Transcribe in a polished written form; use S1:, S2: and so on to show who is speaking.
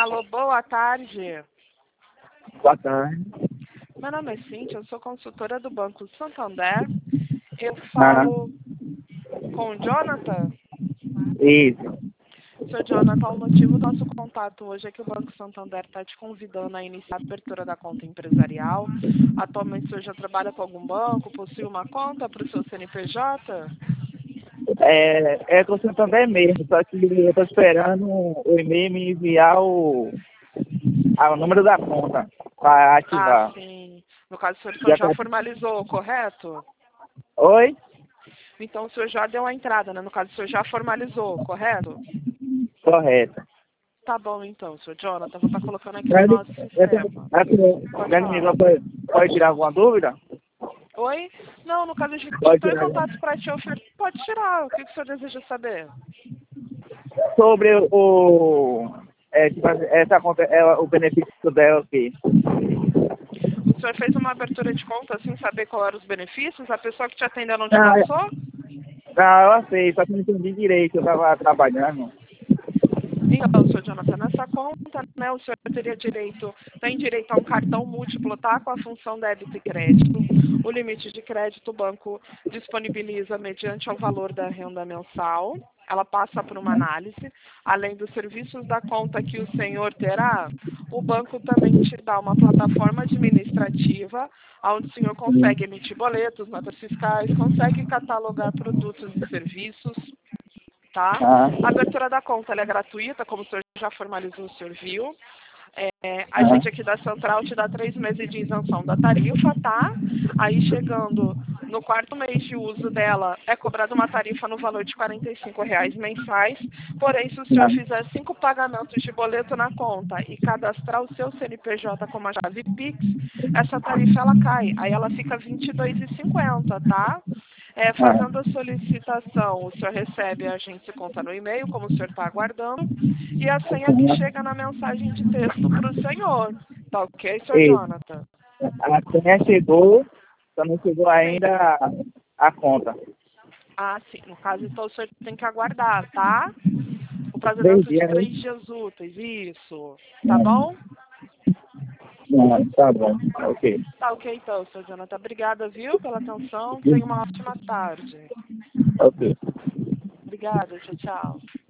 S1: Alô, boa tarde.
S2: Boa tarde.
S1: Meu nome é Cíntia, eu sou consultora do Banco Santander. Eu
S2: Ah,
S1: falo com o Jonathan.
S2: isso.
S1: Seu Jonathan, o motivo do nosso contato hoje é que o Banco Santander está te convidando a iniciar a abertura da conta empresarial. Atualmente, o senhor já trabalha com algum banco? Possui uma conta para o seu CNPJ?
S2: É com o Santander mesmo, só que eu estou esperando o e-mail me enviar o número da conta para
S1: Ah,
S2: ativar.
S1: sim. No caso, o senhor então
S2: Já
S1: já
S2: tá...
S1: formalizou, correto?
S2: Oi?
S1: Então, o senhor já deu a entrada, né? No caso, o senhor já formalizou, correto?
S2: Correto.
S1: Tá bom, então, senhor Jonathan. Vou estar colocando aqui no
S2: Mas,
S1: nosso sistema. Pode falar.
S2: pode tirar alguma dúvida?
S1: Oi? Não, no caso, a gente
S2: Pode
S1: está em
S2: tirar.
S1: contato para te oferecer. Pode tirar. O que o senhor deseja saber?
S2: Sobre tipo, essa conta, o benefício dela aqui.
S1: O senhor fez uma abertura de conta sem saber qual eram os benefícios? A pessoa que te atendeu não te
S2: Ah,
S1: passou?
S2: eu sei, só que não entendi direito, eu estava trabalhando.
S1: Então, senhor Jonathan, nessa conta, né, o senhor tem direito a um cartão múltiplo, tá? Com a função débito e crédito. O limite de crédito o banco disponibiliza mediante ao valor da renda mensal. Ela passa por uma análise. Além dos serviços da conta que o senhor terá, o banco também te dá uma plataforma administrativa, onde o senhor consegue emitir boletos, notas fiscais, consegue catalogar produtos e serviços, tá?
S2: Ah,
S1: A abertura da conta ela é gratuita, como o senhor já formalizou, o senhor viu. A
S2: ah,
S1: gente aqui da Central te dá 3 meses de isenção da tarifa, tá? Aí chegando no quarto mês de uso dela, é cobrada uma tarifa no valor de R$ 45 mensais. Porém, se o senhor
S2: ah,
S1: fizer 5 pagamentos de boleto na conta e cadastrar o seu CNPJ como a chave Pix, essa tarifa ela cai. Aí ela fica R$ 22,50, tá?
S2: ah.
S1: Fazendo a solicitação, o senhor recebe a agência conta no e-mail, como o senhor está aguardando, e a senha que chega na mensagem de texto para o senhor. Tá ok, senhor
S2: E
S1: Jonathan?
S2: a senha chegou, só não chegou
S1: Sim.
S2: ainda a conta.
S1: Ah, sim. No caso, então, o senhor tem que aguardar, tá? O prazo
S2: 3
S1: dentro de
S2: dias, né?
S1: 3 dias úteis, isso. Tá bom?
S2: Tá bom, ok.
S1: Tá ok, então, senhor Jonathan. Obrigada, viu, pela atenção. Tenha uma ótima tarde.
S2: Ok.
S1: Obrigada, tchau, tchau.